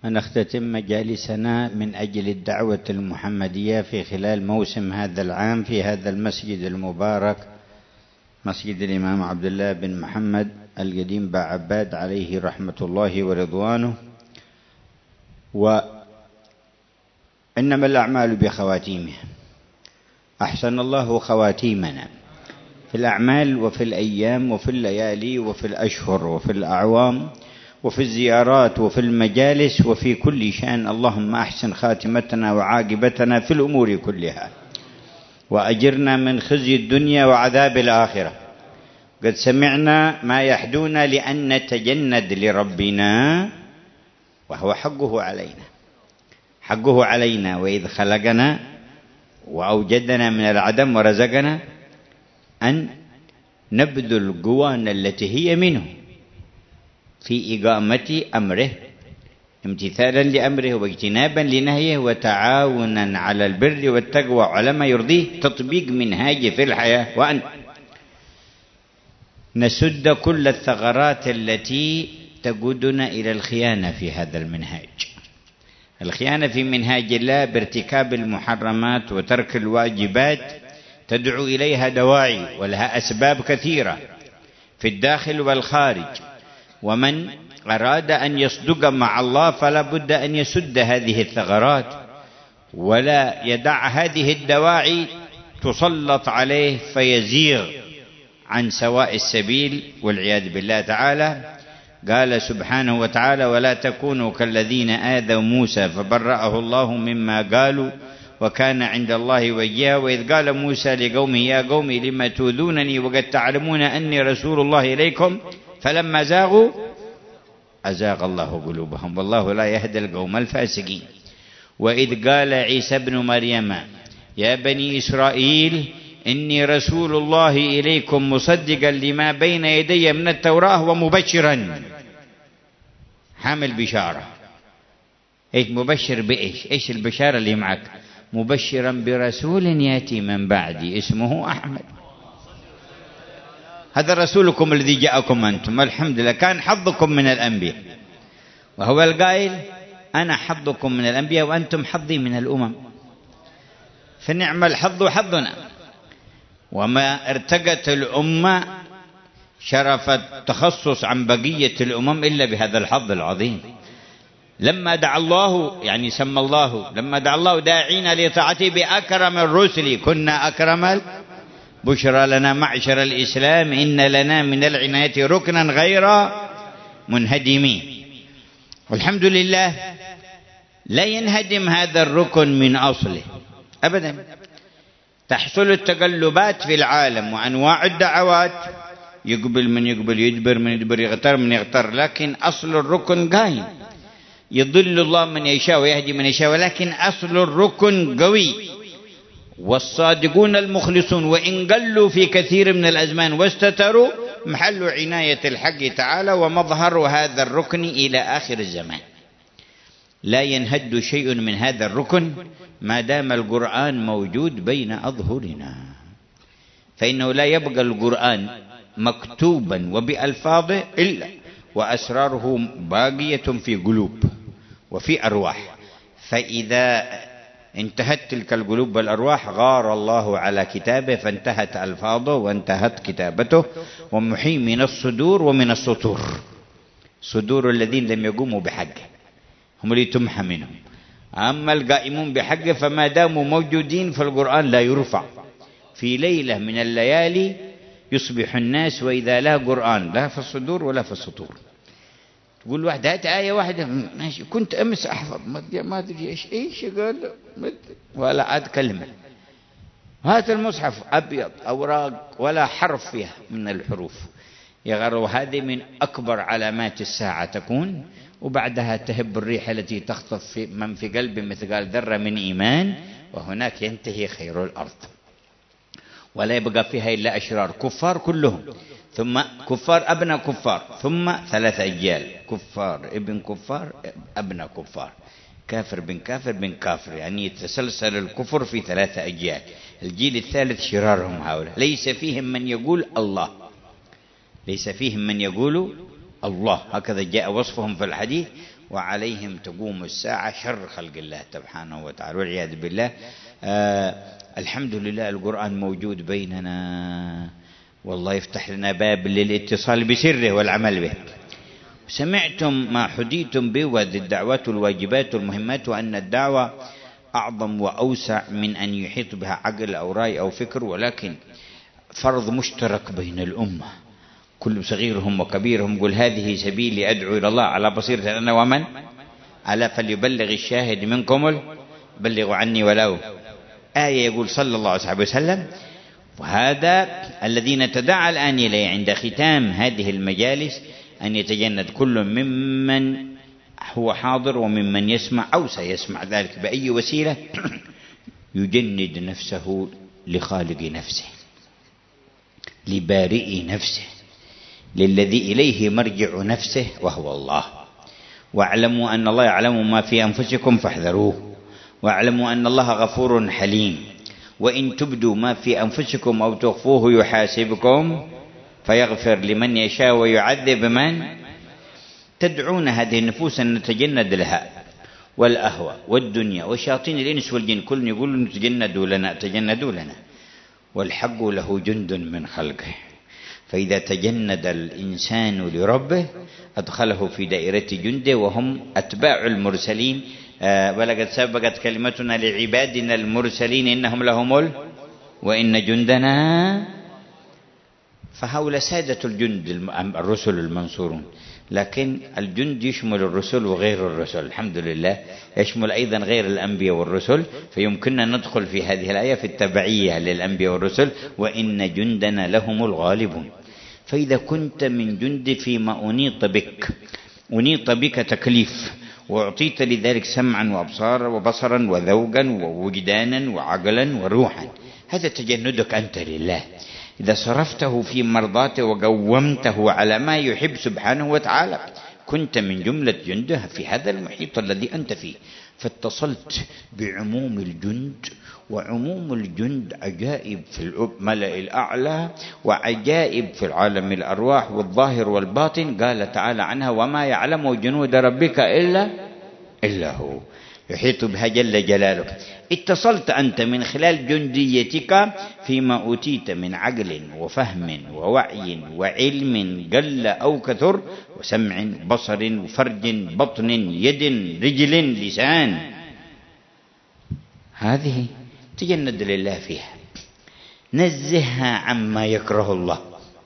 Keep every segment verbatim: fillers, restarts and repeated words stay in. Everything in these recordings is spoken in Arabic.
ونختتم مجالسنا من أجل الدعوة المحمدية في خلال موسم هذا العام في هذا المسجد المبارك، مسجد الإمام عبد الله بن محمد القديم بعباد عليه رحمة الله ورضوانه. وإنما الأعمال بخواتيمها، أحسن الله خواتيمنا في الأعمال وفي الأيام وفي الليالي وفي الأشهر وفي الأعوام وفي الزيارات وفي المجالس وفي كل شأن. اللهم أحسن خاتمتنا وعاقبتنا في الأمور كلها، وأجرنا من خزي الدنيا وعذاب الآخرة. قد سمعنا ما يحدونا لأن نتجند لربنا، وهو حقه علينا، حقه علينا. وإذ خلقنا وأوجدنا من العدم ورزقنا أن نبذل قوانا التي هي منه في إقامة أمره، امتثالا لأمره واجتنابا لنهيه، وتعاونا على البر والتقوى على ما يرضيه، تطبيق منهاج في الحياة، وأن نسد كل الثغرات التي تقودنا إلى الخيانة في هذا المنهاج. الخيانة في منهاج الله بارتكاب المحرمات وترك الواجبات تدعو إليها دواعي ولها أسباب كثيرة في الداخل والخارج، ومن أراد أن يصدق مع الله فلا بد أن يسد هذه الثغرات ولا يدع هذه الدواعي تسلط عليه فيزيغ عن سواء السبيل والعياذ بالله تعالى. قال سبحانه وتعالى: ولا تكونوا كالذين آذوا موسى فبرأه الله مما قالوا وكان عند الله وجيها. وإذ قال موسى لقومه يا قوم لم تؤذونني وقد تعلمون أني رسول الله إليكم فلما زاغوا أزاغ الله قلوبهم والله لا يهدي القوم الفاسقين. وإذ قال عيسى ابن مريم يا بني إسرائيل إني رسول الله إليكم مصدقا لما بين يدي من التوراة ومبشرا، حامل بشارة. إيش مبشر بإيش؟ إيش البشارة اللي معك؟ مبشرا برسول يأتي من بعدي اسمه أحمد. هذا رسولكم الذي جاءكم أنتم، الحمد لله كان حظكم من الأنبياء، وهو القائل أنا حظكم من الأنبياء وأنتم حظي من الأمم، فنعم الحظ حظنا. وما ارتقت الأمة شرف التخصص عن بقية الأمم إلا بهذا الحظ العظيم. لما دعا الله، يعني سمى الله، لما دعا الله داعينا لطاعته بأكرم الرسل كنا أكرم. بشرى لنا معشر الإسلام إن لنا من العناية ركنا غير منهدم. والحمد لله لا ينهدم هذا الركن من أصله أبدا. تحصل التقلبات في العالم وأنواع الدعوات، يقبل من يقبل، يدبر من يدبر، يغتر من يغتر، لكن أصل الركن قايم. يضل الله من يشاء ويهدي من يشاء، ولكن أصل الركن قوي. والصادقون المخلصون وإن قلوا في كثير من الأزمان واستتروا محل عناية الحق تعالى ومظهر هذا الركن إلى آخر الزمان. لا ينهد شيء من هذا الركن ما دام القرآن موجود بين أظهرنا، فإنه لا يبقى القرآن مكتوبا وبألفاظه إلا وأسراره باقية في قلوب وفي أرواح. فإذا انتهت تلك القلوب والأرواح غار الله على كتابه فانتهت ألفاظه وانتهت كتابته. ومحي من الصدور ومن السطور، صدور الذين لم يقوموا بحقه هم اللي تمحى منهم، أما القائمون بحقه فما داموا موجودين فالقرآن لا يرفع. في ليلة من الليالي يصبح الناس وإذا لا قرآن لا في الصدور ولا في السطور. تقول واحد هات آية واحدة ماشي، كنت أمس أحفظ ما أدري إيش إيش قال ولا عاد كلمة. هات المصحف أبيض أوراق ولا حرف فيها من الحروف يغر. وهذه من أكبر علامات الساعة تكون، وبعدها تهب الريح التي تخطف في من في قلب مثقال ذرة من إيمان، وهناك ينتهي خير الأرض ولا يبقى فيها إلا أشرار كفار كلهم، ثم كفار أبنى كفار، ثم ثلاث أجيال كفار ابن كفار أبنى كفار، كافر بن كافر بن كافر، يعني يتسلسل الكفر في ثلاثة أجيال. الجيل الثالث شرارهم هؤلاء، ليس فيهم من يقول الله، ليس فيهم من يقول الله، هكذا جاء وصفهم في الحديث. وعليهم تقوم الساعة، شر خلق الله سبحانه وتعالى والعياذ بالله. آه الحمد لله القرآن موجود بيننا، والله يفتح لنا باب للاتصال بسره والعمل به. سمعتم ما حديتم به، وهذه الدعوات والواجبات والمهمات، وأن الدعوة أعظم وأوسع من أن يحيط بها عقل أو رأي أو فكر، ولكن فرض مشترك بين الأمة، كل صغيرهم وكبيرهم. قل هذه سبيلي أدعو إلى الله على بصيرة أنا ومن ألا فليبلغ الشاهد منكم بلغوا عني ولو آية. يقول صلى الله عليه وسلم، وهذا الذي نتدعى الآن إليه عند ختام هذه المجالس، أن يتجند كل ممن هو حاضر وممن يسمع أو سيسمع ذلك بأي وسيلة يجند نفسه لخالق نفسه، لبارئ نفسه، للذي إليه مرجع نفسه وهو الله. واعلموا أن الله يعلم ما في أنفسكم فاحذروه، واعلموا أن الله غفور حليم، وإن تبدوا ما في أنفسكم أو تخفوه يحاسبكم فيغفر لمن يشاء ويعذب من. تدعون هذه النفوس أن نتجند لها، والأهوى والدنيا وشياطين الإنس والجن كل يقول تجندوا لنا تجندوا لنا، والحق له جند من خلقه. فإذا تجند الإنسان لربه أدخله في دائرة جنده، وهم أتباع المرسلين. آه ولقد سبقت كلمتنا لعبادنا المرسلين إنهم لهم ال وإن جندنا. فهؤلاء سادة الجند الرسل المنصورون، لكن الجند يشمل الرسل وغير الرسل، الحمد لله يشمل أيضا غير الأنبياء والرسل. فيمكننا ندخل في هذه الآية في التبعية للأنبياء والرسل، وإن جندنا لهم الغالبون. فإذا كنت من جند فيما أنيط بك، أنيط بك تكليف، وأعطيت لذلك سمعا وأبصارا وبصرا وذوقا ووجدانا وعقلا وروحا، هذا تجندك أنت لله. إذا صرفته في مرضاته وقومته على ما يحب سبحانه وتعالى كنت من جملة جنده في هذا المحيط الذي أنت فيه. فاتصلت بعموم الجند، وعموم الجند عجائب في الملأ الأعلى وعجائب في العالم الأرواح والظاهر والباطن. قال تعالى عنها وما يعلم جنود ربك إلا إلا هو، يحيط بها جل جلاله. اتصلت أنت من خلال جنديتك فيما أوتيت من عقل وفهم ووعي وعلم قل أو كثر، وسمع بصر وفرج بطن يد رجل لسان. هذه تجند لله فيها، نزهها عما يكره الله.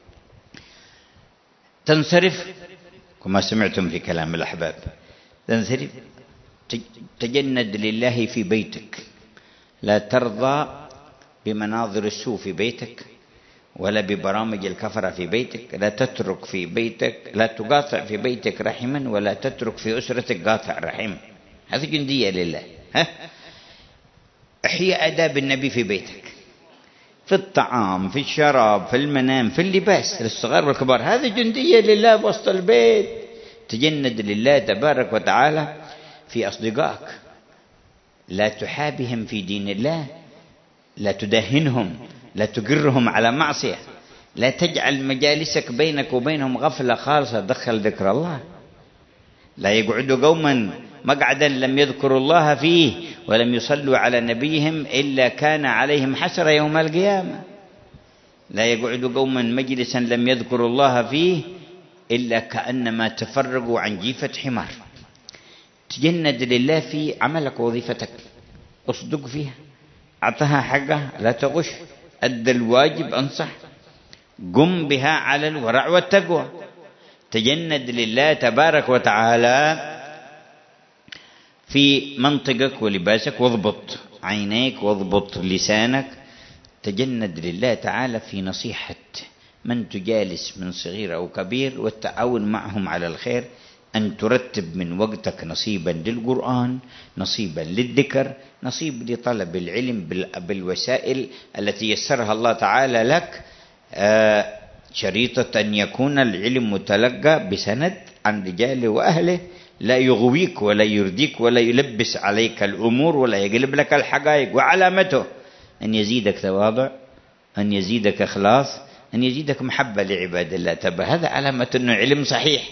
تنصرف كما سمعتم في كلام الأحباب، تنصرف تجند لله في بيتك، لا ترضى بمناظر السوء في بيتك ولا ببرامج الكفرة في بيتك. لا تترك في بيتك، لا تقاطع في بيتك رحما، ولا تترك في أسرتك قاطع رحم. هذه جندية لله. ها؟ احياء آداب النبي في بيتك، في الطعام، في الشراب، في المنام، في اللباس، للصغار والكبار. هذه جندية لله وسط البيت. تجند لله تبارك وتعالى في أصدقائك، لا تحابهم في دين الله، لا تدهنهم، لا تقرهم على معصية، لا تجعل مجالسك بينك وبينهم غفلة خالصة. دخل ذكر الله. لا يقعدوا قوما مقعدا لم يذكروا الله فيه ولم يصلوا على نبيهم إلا كان عليهم حسرة يوم القيامة. لا يقعدوا قوما مجلسا لم يذكروا الله فيه إلا كأنما تفرقوا عن جيفة حمار. تجند لله في عملك ووظيفتك، اصدق فيها، أعطها حقها، لا تغش، أدى الواجب، أنصح، قم بها على الورع والتقوى. تجند لله تبارك وتعالى في منطقك ولباسك، واضبط عينيك واضبط لسانك. تجند لله تعالى في نصيحة من تجالس من صغير أو كبير، والتعاون معهم على الخير. أن ترتب من وقتك نصيبا للقرآن، نصيبا للذكر، نصيب لطلب العلم بالوسائل التي يسرها الله تعالى لك. آه شريطة أن يكون العلم متلقى بسند عن رجاله وأهله، لا يغويك ولا يرديك ولا يلبس عليك الأمور ولا يقلب لك الحقائق. وعلامته أن يزيدك تواضع، أن يزيدك إخلاص، أن يزيدك محبة لعباد الله تبارك. هذا علامة أنه علم صحيح،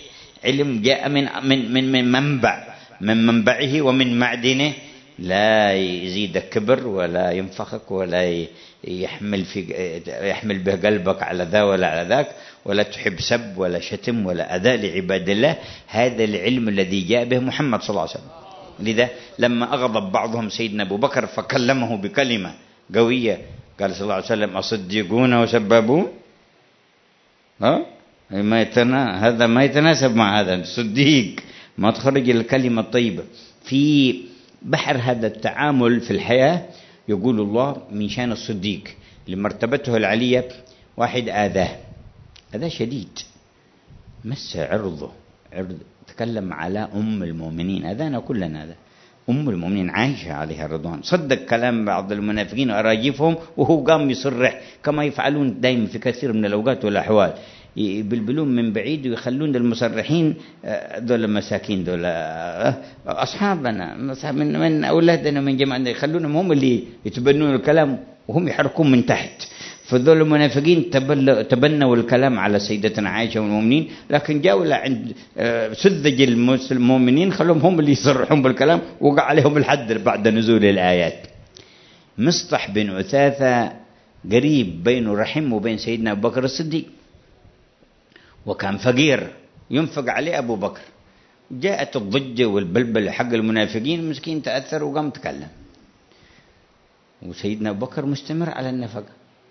علم جاء من من من من منبع من منبعه ومن معدنه، لا يزيدك كبر ولا ينفخك ولا يحمل في يحمل به قلبك على ذا ولا على ذاك، ولا تحب سب ولا شتم ولا أذى لعباد الله. هذا العلم الذي جاء به محمد صلى الله عليه وسلم. لذا لما أغضب بعضهم سيدنا أبو بكر فكلمه بكلمة قوية، قال صلى الله عليه وسلم: أصدقون وسببوا؟ ها ما يتنا هذا ما يتناسب مع هذا. صديق ما تخرج الكلمة الطيبة. في بحر هذا التعامل في الحياة يقول الله من شان الصديق لمرتبته العلية: واحد آذاه هذا شديد، مس عرضه عرض، تكلم على أم المؤمنين، أذانا كلنا هذا أم المؤمنين عائشة عليها الرضوان، صدق كلام بعض المنافقين وأراجفهم وهو قام يصرح كما يفعلون دائما في كثير من الأوقات والأحوال، يبلبلون من بعيد ويخلون المصرحين دول مساكين، دول أصحابنا من من أولادنا من جماعنا، يخلونهم هم اللي يتبنون الكلام وهم يحركون من تحت. فذول المنافقين تبنوا الكلام على سيدتنا عائشة والمؤمنين، لكن جاءوا عند سذج المؤمنين خلوهم هم اللي يصرحون بالكلام، وقع عليهم الحد بعد نزول الآيات. مصطح بن عثاثة قريب بين رحم وبين سيدنا أبو بكر الصديق، وكان فقير ينفق عليه أبو بكر. جاءت الضجة والبلبل حق المنافقين، مسكين تأثر وقام تكلم، وسيدنا أبو بكر مستمر على النفقة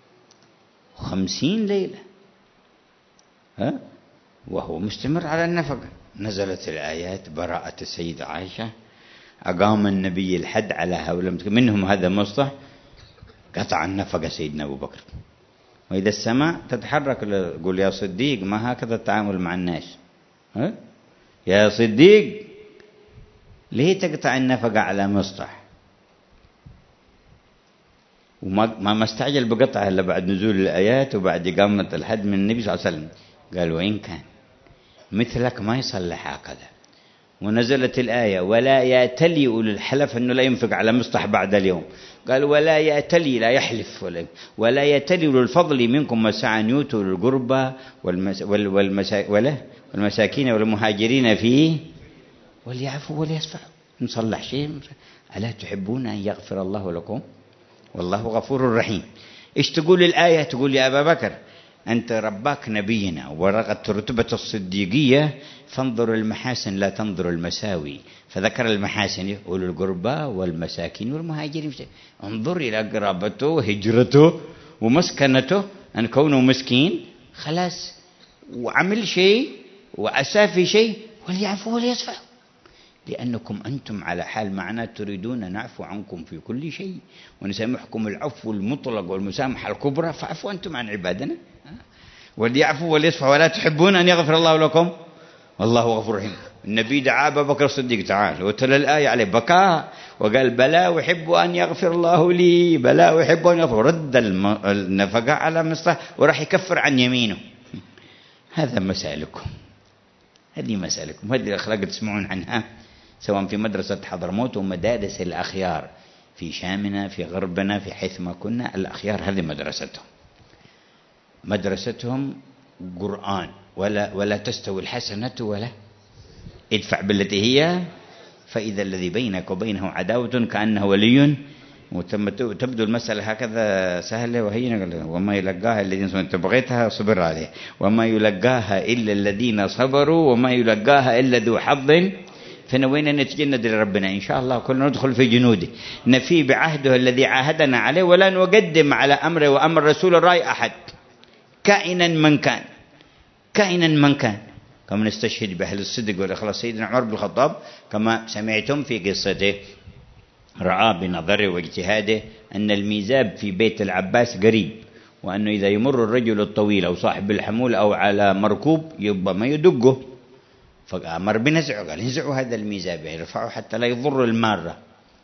خمسين ليلة، ها وهو مستمر على النفقة. نزلت الآيات براءة السيدة عائشة، أقام النبي الحد على هؤلاء، منهم هذا مصطح قطع النفقة سيدنا أبو بكر. وإذا السماء تتحرك يقول: يا صديق ما هكذا التعامل مع الناس، ها؟ يا صديق ليه تقطع النفقة على مصطح؟ وما ما استعجل بقطعها إلا بعد نزول الآيات وبعد إقامة الحد من النبي صلى الله عليه وسلم. قال: وإن كان مثلك ما يصلح هكذا. ونزلت الآية: ولا يأتلي أولو الحلف أنه لا ينفق على مصطح بعد اليوم. قال: ولا يأتلي لا يحلف ولا, ولا يأتلي أولو الفضل منكم والسعة أن يؤتوا القربى والمس والمسا والمساكين والمهاجرين فيه وليعفوا وليصفحوا. نصلح شيء، ألا تحبون أن يغفر الله لكم والله غفور رحيم. إيش تقول الآية؟ تقول: يا أبا بكر أنت رباك نبينا ورغت رتبة الصديقية، فانظر المحاسن لا تنظر المساوي. فذكر المحاسن: أولو القربى والمساكين والمهاجرين. انظر إلى قرابته وهجرته ومسكنته، أن كونه مسكين خلاص وعمل شيء وأسى في شيء، وليعفو وليصفح، لأنكم أنتم على حال معنا تريدون نعفو عنكم في كل شيء ونسامحكم العفو المطلق والمسامحة الكبرى، فعفوا أنتم عن عبادنا. وليعفوا وليصفحوا ولا تحبون أن يغفر الله لكم والله غفور رحيم. النبي دعا أبا بكر الصديق تعال وتلا الآية عليه، بكى وقال: بلى ويحب أن يغفر الله لي، بلى ويحب أن يغفر. رد النفقة على مصطح وراح يكفر عن يمينه. هذا مسالكم، هذه مسالكم، هذه الأخلاق تسمعون عنها سواء في مدرسة حضرموت ومدارس الأخيار في شامنا في غربنا في حيث ما كنا. الأخيار هذه مدرستهم، مدرستهم قرآن، ولا ولا تستوي الحسنة ولا ادفع بالتي هي فإذا الذي بينك وبينه عداوة كأنه ولي. وتبدو المسألة هكذا سهلة وهينة، وما يلقاها الذين تبغيتها صبر عليه، وما يلقاها إلا الذين صبروا، وما يلقاها إلا ذو حظ. فنوينا نتجند لربنا إن شاء الله، كلنا ندخل في جنوده، نفي بعهده الذي عاهدنا عليه، ولا نقدم على أمره وأمر رسول الرأي أحد كائنا من كان، كائنا من كان. كما نستشهد بأهل الصدق والإخلاص سيدنا عمر بن الخطاب كما سمعتم في قصته، رأى بنظره واجتهاده أن الميزاب في بيت العباس قريب، وأنه إذا يمر الرجل الطويل أو صاحب الحمول أو على مركوب يبقى ما يدقه، فأمر بنزعه، قال: انزعوا هذا الميزاب يرفعه حتى لا يضر المارة.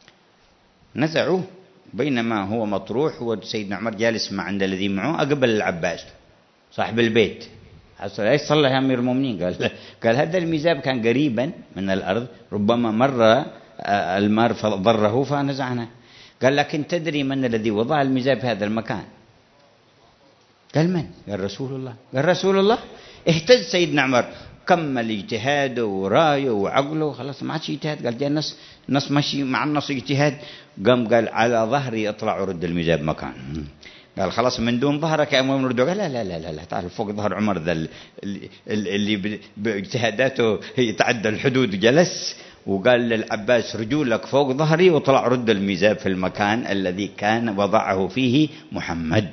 نزعوه بينما هو مطروح، وسيدنا عمر جالس مع عند الذي معه أقبل العباس صاحب البيت. حصل ايش صلى يا امير المؤمنين؟ قال قال هذا الميزاب كان قريبا من الارض، ربما مر المار فضره فنزعنا. قال: لكن تدري من الذي وضع الميزاب في هذا المكان؟ قال: من؟ قال: رسول الله. قال: رسول الله. اهتز سيدنا عمر كمل اجتهاده ورايه وعقله خلاص ما عادش اجتهاد. قال جاء النص، النص ماشي مع النص اجتهاد. قام قال على ظهري اطلع ورد الميزاب مكان. قال خلاص من دون ظهرك يا امام رده. قال لا لا لا لا, لا تعال فوق ظهر عمر ذا اللي, اللي باجتهاداته يتعدى الحدود. جلس وقال للعباس رجولك فوق ظهري واطلع رد الميزاب في المكان الذي كان وضعه فيه محمد.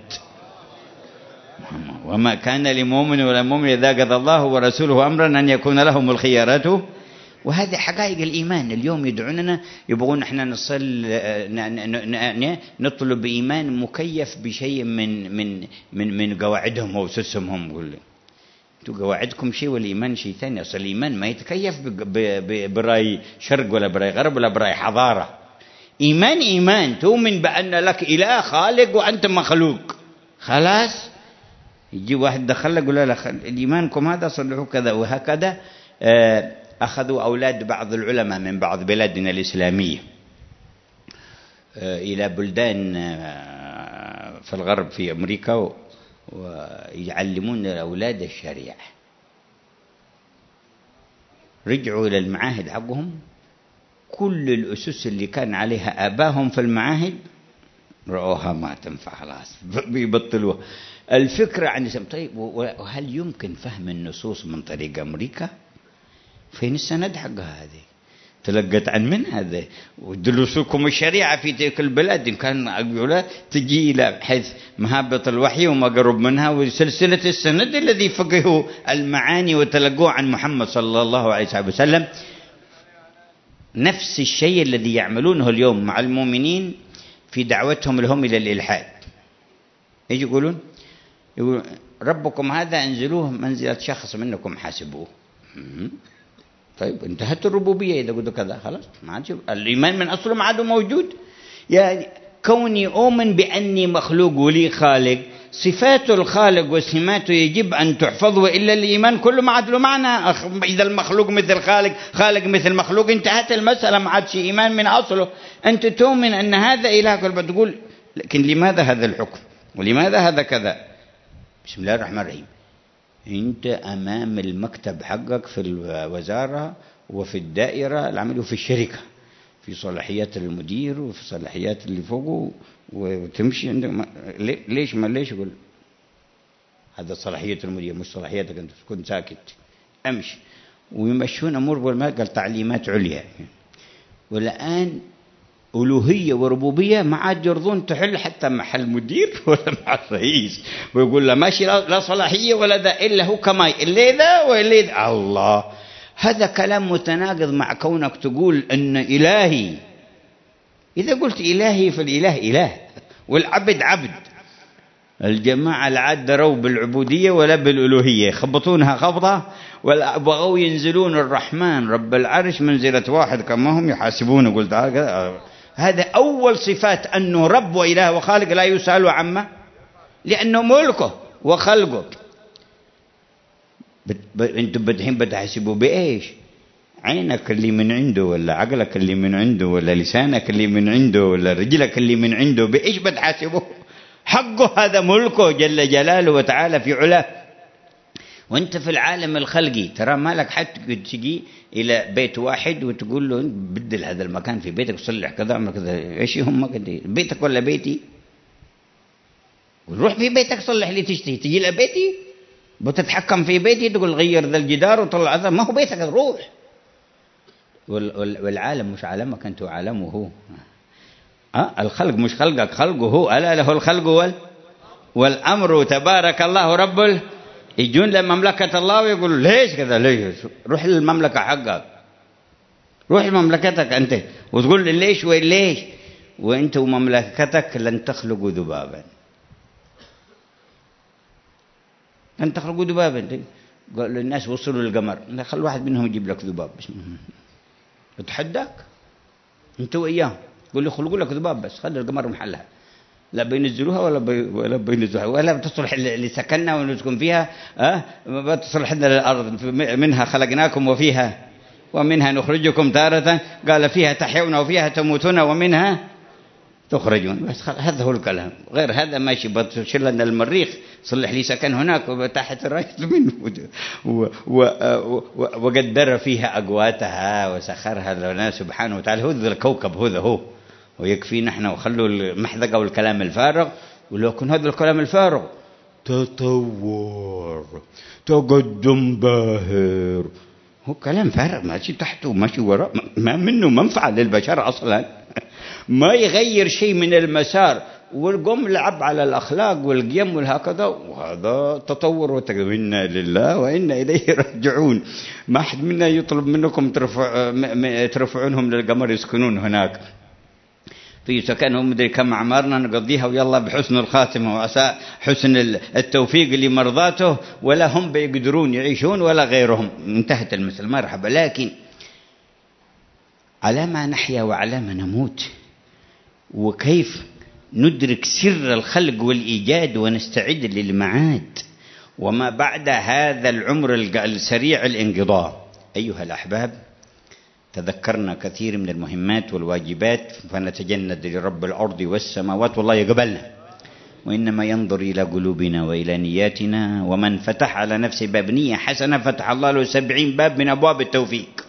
وما كان لمؤمن ولا مؤمن إذا قضى الله ورسوله أمرا أن يكون لهم الخيارات. وهذه حقائق الإيمان. اليوم يدعوننا يبغون احنا نصل نطلب إيمان مكيف بشيء من من من من قواعدهم وأسسهم. هم يقول انتوا قواعدكم شيء والإيمان شيء ثاني. أصل الإيمان ما يتكيف براي شرق ولا براي غرب ولا براي حضارة. إيمان إيمان تؤمن بأن لك إله خالق وأنت مخلوق. خلاص يجي واحد دخل لك يقول لا الإيمانكم هذا صلحوا كذا. وهكذا أخذوا أولاد بعض العلماء من بعض بلادنا الإسلامية إلى بلدان في الغرب في أمريكا ويعلمون الأولاد الشريعة. رجعوا إلى المعاهد حقهم، كل الأسس اللي كان عليها آباهم في المعاهد رأوها ما تنفع خلاص بيبطلوها. الفكرة عن اسم. طيب وهل يمكن فهم النصوص من طريق أمريكا؟ فين السند حقها هذه؟ تلقت عن من هذا؟ ودرسوكم الشريعة في تلك البلاد إن كان أقول تجي إلى حيث مهابط الوحي وما قرب منها وسلسلة السند الذي فقهوا المعاني وتلقوه عن محمد صلى الله عليه وسلم. نفس الشيء الذي يعملونه اليوم مع المؤمنين في دعوتهم لهم إلى الإلحاد. يجي يقولون يقول ربكم هذا انزلوه منزلة شخص منكم حاسبوه. طيب انتهت الربوبية إذا قلت كذا خلاص ما عاد الإيمان من أصله ما عاد موجود. يعني كوني أؤمن بأني مخلوق ولي خالق، صفات الخالق وسماته يجب أن تحفظ، وإلا الإيمان كله ما عاد له معنى. إذا المخلوق مثل خالق، خالق مثل مخلوق، انتهت المسألة ما عاد شيء إيمان من أصله. أنت تؤمن أن هذا إلهك بتقول لكن لماذا هذا الحكم ولماذا هذا كذا؟ بسم الله الرحمن الرحيم. أنت أمام المكتب حقك في الوزارة وفي الدائرة العمل وفي الشركة، في صلاحيات المدير وفي صلاحيات اللي فوقه، وتمشي عندك ما ليش ما ليش يقول هذا صلاحية المدير مش صلاحيتك أنت، كنت ساكت أمشي. ويمشون أمور والما قال تعليمات عليا. والآن ألوهية وربوبية ما عاد يرضون تحل حتى محل مدير ولا مع الرئيس، ويقول له ماشي لا صلاحية ولا ذا إلا هو كماي اللي ذا واللي ذا. الله، هذا كلام متناقض مع كونك تقول أن إلهي. إذا قلت إلهي فالإله إله والعبد عبد. الجماعة لا عاد دروا بالعبودية ولا بالألوهية، خبطونها خبطة وبغوا ينزلون الرحمن رب العرش منزلة واحد كما هم يحاسبون. قلت هذا أول صفات أنه رب وإله وخالق لا يسأل عما، لأنه ملكه وخلقه. أنتم بدحين بتحسبوا بإيش؟ عينك اللي من عنده ولا عقلك اللي من عنده ولا لسانك اللي من عنده ولا رجلك اللي من عنده، بإيش بتحاسبه؟ حقه، هذا ملكه جل جلاله وتعالى في علاه. وانت في العالم الخلقي ترى مالك حتى تجي الى بيت واحد وتقول له بدل هذا المكان في بيتك وصلح كذا اعمل كذا، ايش هم كده بيتك ولا بيتي؟ وروح في بيتك صلح لي تشتهي، تجي لبيتي بتتحكم في بيتي تقول غير ذا الجدار وطلع هذا، ما هو بيتك روح. والعالم مش عالمك انت وعالمه هو. أه؟ الخلق مش خلقك، خلقه هو. ألا له الخلق وال والأمر تبارك الله رب ال... يجون لمملكة الله ويقولوا ليش كذا ليش؟ روح للمملكة حقك، روح لمملكتك أنت وتقول ليش وليش، وأنت ومملكتك لن تخلقوا ذبابا، لن تخلقوا ذبابا. قال للناس وصلوا للقمر، خل واحد منهم يجيب لك ذباب بس اتحداك أنت وإياه، قول لي خلقوا لك ذباب بس خلي القمر محلها، لا بينزلوها ولا بي ولا بينزلوها ولا بتصلح اللي سكننا ونسكن فيها. أه ما بتصلح لنا الأرض، منها خلقناكم وفيها ومنها نخرجكم تارة، قال فيها تحيون وفيها تموتون ومنها تخرجون. بس هذا هو الكلام، غير هذا ماشي. بتشيل لنا المريخ، صلح لي سكن هناك تحت الراية منه، وقدر فيها أقواتها وسخرها لنا سبحانه وتعالى. هو ذا الكوكب هذا هو، ويكفي نحن وخلوا المحذقة والكلام الفارغ. ولو كن هذا الكلام الفارغ تطور، تقدم باهر، هو كلام فارغ ماشي تحته ماشي وراء، ما منه منفعة للبشر أصلا، ما يغير شيء من المسار، والقوم لعب على الأخلاق والقيم والهكذا. وهذا تطور وتقدم. إنا لله وإنا إليه راجعون. ما أحد منا يطلب منكم ترفع ترفعونهم للقمر يسكنون هناك في سكنهم، مدري كم أعمارنا نقضيها ويلا بحسن الخاتمة وعسى حسن التوفيق لمرضاته، ولا هم بيقدرون يعيشون ولا غيرهم. انتهت المثل، مرحبا. لكن على ما نحيا وعلى ما نموت، وكيف ندرك سر الخلق والإيجاد ونستعد للمعاد وما بعد هذا العمر السريع الانقضاء. أيها الأحباب، تذكرنا كثير من المهمات والواجبات، فنتجند لرب الأرض والسماوات والله يقبلنا، وإنما ينظر إلى قلوبنا وإلى نياتنا. ومن فتح على نفسه باب نية حسنة فتح الله له سبعين باب من أبواب التوفيق.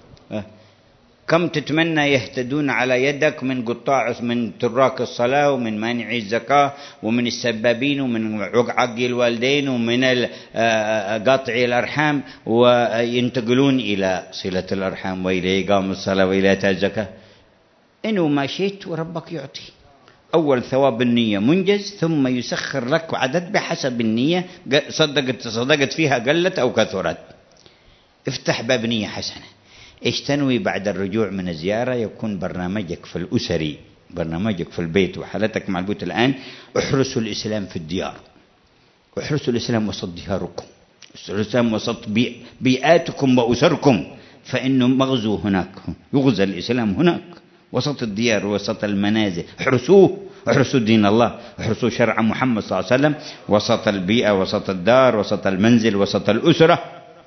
كم تتمنى يهتدون على يدك من قطاع، من تراك الصلاة، ومن مانعي الزكاة، ومن السبابين، ومن عقعق الوالدين، ومن قاطعي الأرحام، وينتقلون إلى صلة الأرحام وإلى إقام الصلاة وإلى إيتاء الزكاة. إنه ما شئت وربك يعطي. أول ثواب النية منجز، ثم يسخر لك عدد بحسب النية، صدقت صدقت فيها قلت أو كثرت. افتح باب نية حسنة. إيش تنوي بعد الرجوع من الزيارة؟ يكون برنامجك في الأسري، برنامجك في البيت وحالتك مع البيت الآن. احرسوا الإسلام في الديار، احرسوا الإسلام وسط دياركم، احرسوا الإسلام وسط بيئاتكم وأسركم، فإنه مغزو هناك، يغزى الإسلام هناك وسط الديار وسط المنازل. احرسوه، احرسوا دين الله، احرسوا شرع محمد صلى الله عليه وسلم وسط البيئة وسط الدار وسط المنزل وسط الأسرة.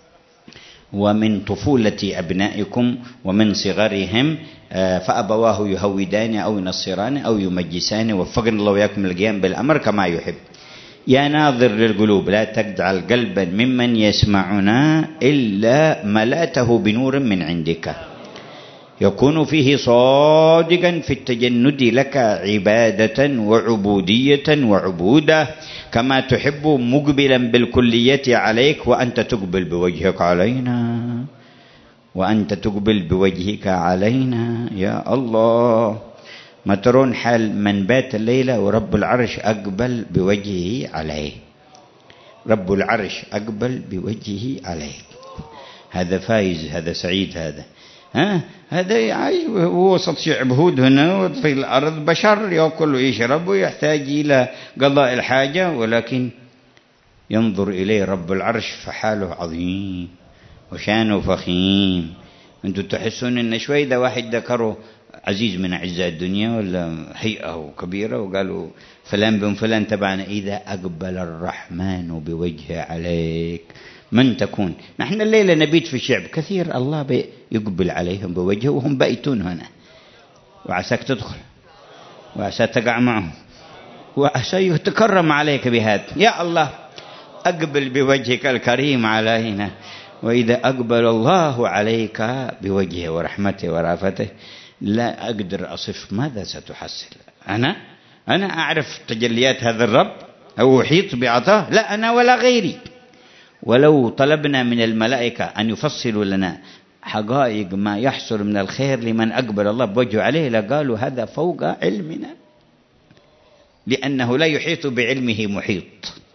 ومن طفولة أبنائكم ومن صغرهم، فأبواه يهودان أو ينصران أو يمجسان. وفقنا الله وياكم القيام بالأمر كما يحب. يا ناظر للقلوب لا تجعل قلبا ممن يسمعنا إلا ملأته بنور من عندك، يكون فيه صادقا في التجند لك عبادة وعبودية وعبودة، كما تحب مقبلا بالكلية عليك وأنت تقبل بوجهك علينا، وأنت تقبل بوجهك علينا يا الله. ما ترون حال من بات الليلة ورب العرش أقبل بوجهه عليه، رب العرش أقبل بوجهه عليه. هذا فايز، هذا سعيد، هذا ها هذا عايش وسط شعب هود هنا في الأرض، بشر يأكل ويشرب ويحتاج إلى قضاء الحاجة، ولكن ينظر إليه رب العرش فحاله عظيم وشانه فخيم. أنتم تحسون إن شوي ده واحد ذكره عزيز من أعزاء الدنيا ولا هيئة كبيرة وقالوا فلان بن فلان تبعنا، إذا أقبل الرحمن بوجهه عليك من تكون. نحن الليلة نبيت في شعب كثير الله يقبل عليهم بوجهه وهم بيتون هنا، وعساك تدخل وعسى تقع معهم وعسى يتكرم عليك بهذا. يا الله أقبل بوجهك الكريم علينا. وإذا أقبل الله عليك بوجهه ورحمته ورافته لا أقدر أصف ماذا ستحصل. أنا أنا أعرف تجليات هذا الرب أو أحيط بعطاه، لا أنا ولا غيري. ولو طلبنا من الملائكة أن يفصلوا لنا حقائق ما يحصل من الخير لمن أقبل الله بوجهه عليه لقالوا هذا فوق علمنا، لأنه لا يحيط بعلمه محيط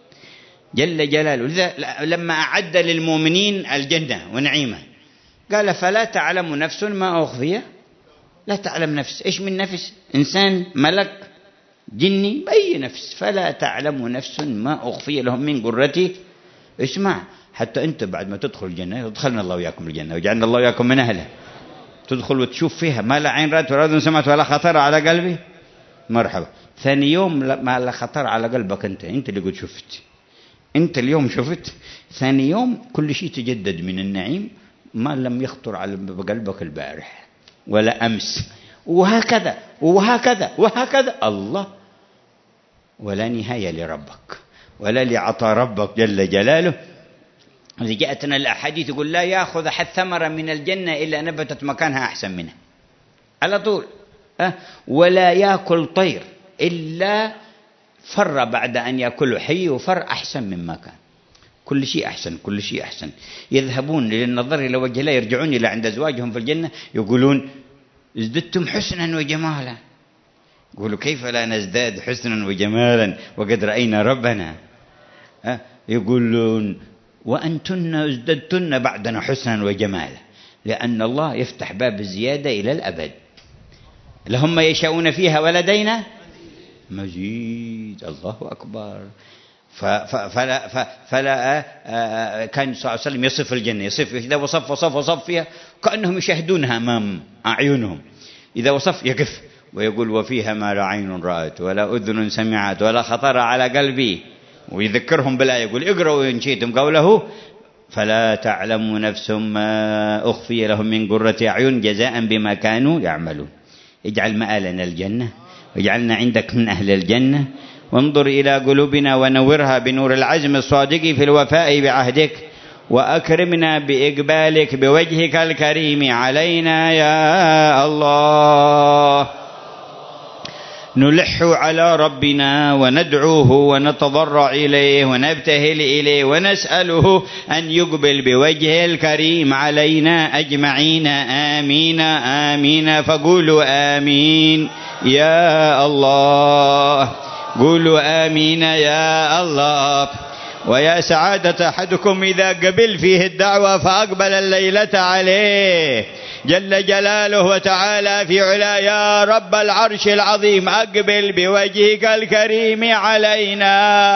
جل جلاله. لذا لما أعد للمؤمنين الجنة ونعيمة قال فلا تعلم نفس ما أخفي. لا تعلم نفس، إيش من نفس؟ إنسان، ملك، جني، بأي نفس. فلا تعلم نفس ما أخفي لهم من قرة. اسمع، حتى أنت بعد ما تدخل الجنة، يدخلنا الله وياكم الجنة وجعلنا الله وياكم من أهله، تدخل وتشوف فيها ما لا عين رأت ولا أذن سمعت ولا خطر على قلبي. مرحبا. ثاني يوم ما لا خطر على قلبك أنت، أنت اللي قد شفت، أنت اليوم شفت. ثاني يوم كل شيء تجدد من النعيم ما لم يخطر على قلبك البارح ولا أمس، وهكذا. وهكذا وهكذا. الله ولا نهاية لربك ولا لعطاء ربك جل جلاله. إذا جاءتنا الأحاديث يقول لا يأخذ أحد ثمرة من الجنة إلا نبتت مكانها أحسن منها على طول. أه؟ ولا يأكل طير إلا فر بعد أن يأكل حي وفر أحسن مما كان. كل شيء أحسن كل شيء أحسن. يذهبون للنظر إلى وجه الله، يرجعون إلى عند أزواجهم في الجنة يقولون ازددتم حسنا وجمالا. يقولوا كيف لا نزداد حسنا وجمالا وقد رأينا ربنا. أه؟ يقولون وأنتن ازددتن بعدنا حسنا وجمالا، لأن الله يفتح باب الزيادة إلى الأبد. لهم يشاءون فيها ولدينا مزيد. الله أكبر. فلا, فلا كان صلى الله عليه وسلم يصف الجنة، يصف إذا وصف وصف وصف فيها كأنهم يشاهدونها أمام أعينهم. إذا وصف يقف ويقول وفيها ما لا عين رأت ولا أذن سمعت ولا خطر على قلبي، ويذكرهم بالآية يقول اقرأوا إن شئتم قوله فلا تعلم نفس ما أخفي لهم من قرة أعين جزاء بما كانوا يعملون. اجعل مآلنا الجنة واجعلنا عندك من أهل الجنة، وانظر إلى قلوبنا ونورها بنور العزم الصادق في الوفاء بعهدك، وأكرمنا بإقبالك بوجهك الكريم علينا يا الله. نلح على ربنا وندعوه ونتضرع إليه ونبتهل إليه ونسأله أن يقبل بوجهه الكريم علينا أجمعين. آمين آمين. فقولوا آمين يا الله. قولوا آمين يا الله. ويا سعادة أحدكم إذا قبل فيه الدعوة فأقبل الليلة عليه جل جلاله وتعالى في علا. يا رب العرش العظيم أقبل بوجهك الكريم علينا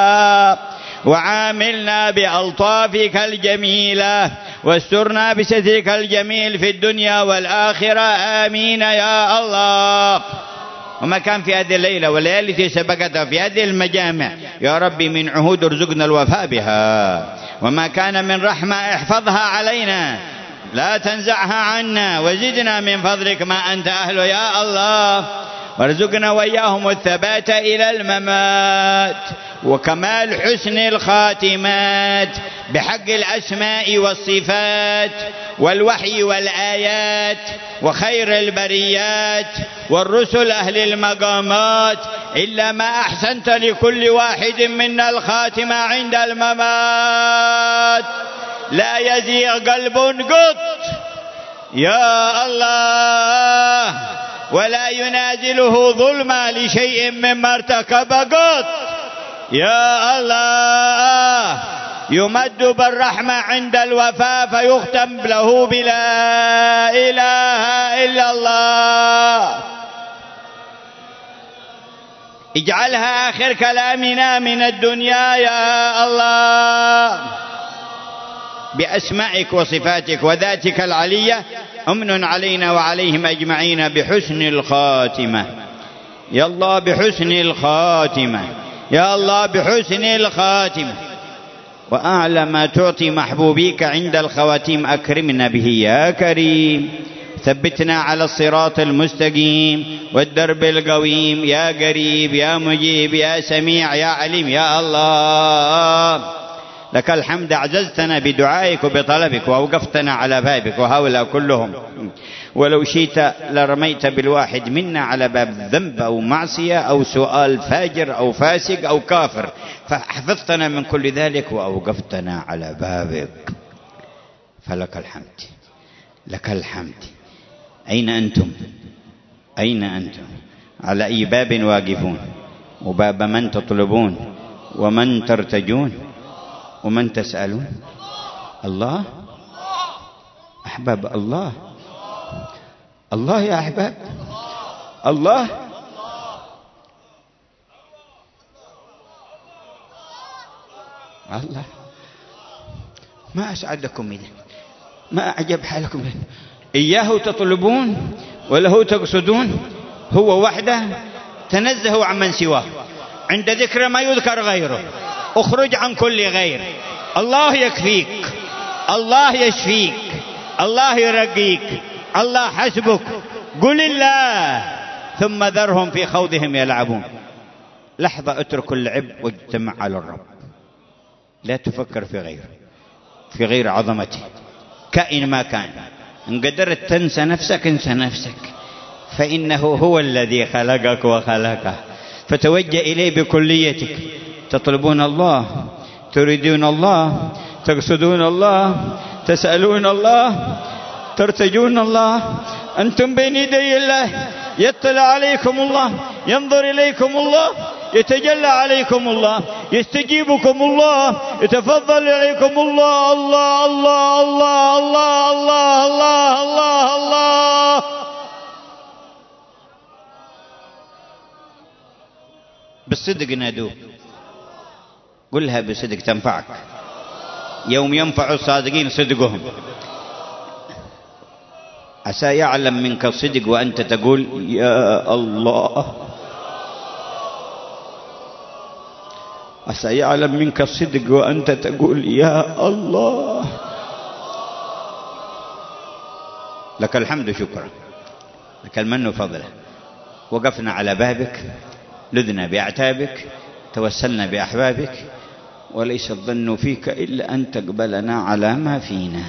وعاملنا بألطافك الجميلة واسترنا بسترك الجميل في الدنيا والآخرة. آمين يا الله. وما كان في هذه الليلة والليالي التي سبقتها في هذه المجامع يا ربي من عهود ارزقنا الوفاء بها، وما كان من رحمة احفظها علينا لا تنزعها عنا، وزدنا من فضلك ما أنت أهله يا الله. وارزقنا وإياهم الثبات إلى الممات وكمال حسن الخاتمات بحق الأسماء والصفات والوحي والآيات وخير البريات والرسل أهل المقامات، إلا ما أحسنت لكل واحد منا الخاتمة عند الممات. لا يزيغ قلب قط يا الله، ولا ينازله ظلما لشيء مما ارتكب قط يا الله. يمد بالرحمة عند الوفاة فيختم له بلا إله إلا الله. اجعلها آخر كلامنا من الدنيا يا الله. بأسمائك وصفاتك وذاتك العلية أمن علينا وعليهم أجمعين بحسن الخاتمة يا الله. بحسن الخاتمة يا الله. بحسن الخاتمة. وأعلى ما تعطي محبوبيك عند الخواتيم أكرمنا به يا كريم. ثبتنا على الصراط المستقيم والدرب القويم يا قريب يا مجيب يا سميع يا عليم يا الله. لك الحمد أعززتنا بدعائك وبطلبك وأوقفتنا على بابك، وهؤلاء كلهم ولو شئت لرميت بالواحد منا على باب ذنب أو معصية أو سؤال فاجر أو فاسق أو كافر، فحفظتنا من كل ذلك وأوقفتنا على بابك. فلك الحمد لك الحمد. أين أنتم؟ أين أنتم؟ على أي باب واقفون؟ وباب من تطلبون؟ ومن ترتجون؟ ومن تسألون؟ الله. أحباب الله. الله يا أحباب. الله. الله. ما أسعدكم منه، ما أعجب حالكم منه. إياه تطلبون وله تقصدون، هو وحده تنزه عمن سواه. عند ذكر ما يذكر غيره، اخرج عن كل غير. الله يكفيك، الله يشفيك، الله يرقيك، الله حسبك. قل الله ثم ذرهم في خوضهم يلعبون. لحظة اترك اللعب واجتمع على الرب، لا تفكر في غيره، في غير عظمته كائن ما كان. إن قدرت تنسى نفسك انسى نفسك، فإنه هو الذي خلقك وخلقه، فتوجه إليه بكليتك. تطلبون الله، تريدون الله، تقصدون الله، تسألون الله، ترتجون الله. أنتم بين يدي الله، يطلع عليكم الله، ينظر إليكم الله، يتجلى عليكم الله، يستجيبكم الله، يتفضل عليكم الله. الله الله الله الله الله الله الله الله. بالصدق نادوه، قلها بصدق تنفعك يوم ينفع الصادقين صدقهم. عسى يعلم منك الصدق وأنت تقول يا الله، عسى يعلم منك الصدق وأنت تقول يا الله. لك الحمد شكرا، لك المن وفضله. وقفنا على بابك، لذنا بأعتابك، توسلنا بأحبابك، وليس الظن فيك إلا أن تقبلنا على ما فينا.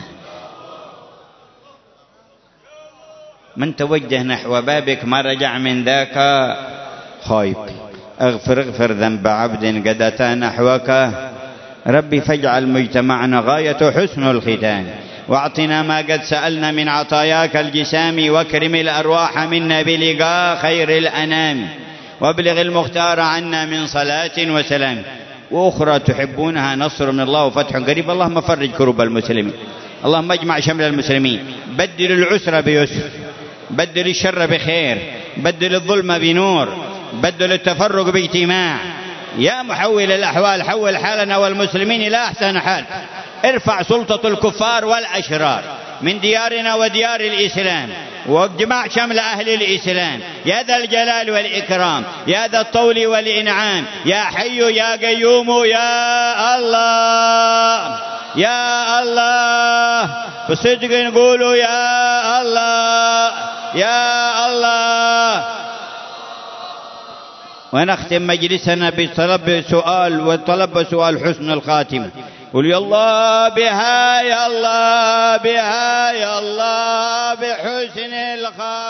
من توجه نحو بابك ما رجع من ذاك خايب. اغفر اغفر ذنب عبد قد أتى نحوك، ربي فاجعل مجتمعنا غاية حسن الختام، واعطنا ما قد سألنا من عطاياك الجسام، واكرم الأرواح منا بلقاء خير الأنام، وابلغ المختار عنا من صلاة وسلام. وأخرى تحبونها نصر من الله وفتح قريب. اللهم فرج كروب المسلمين، اللهم اجمع شمل المسلمين، بدل العسر بيسر، بدل الشر بخير، بدل الظلم بنور، بدل التفرق باجتماع. يا محول الأحوال حول حالنا والمسلمين إلى أحسن حال. ارفع سلطة الكفار والأشرار من ديارنا وديار الإسلام، واجمع شمل أهل الإسلام. يا ذا الجلال والإكرام، يا ذا الطول والإنعام، يا حي يا قيوم يا الله، يا الله. بصدق نقولوا يا الله يا الله. ونختم مجلسنا بطلب سؤال، وطلب سؤال حسن الخاتمة. قل يا الله بها، يا الله بها، يا الله بحسن الخاتمة.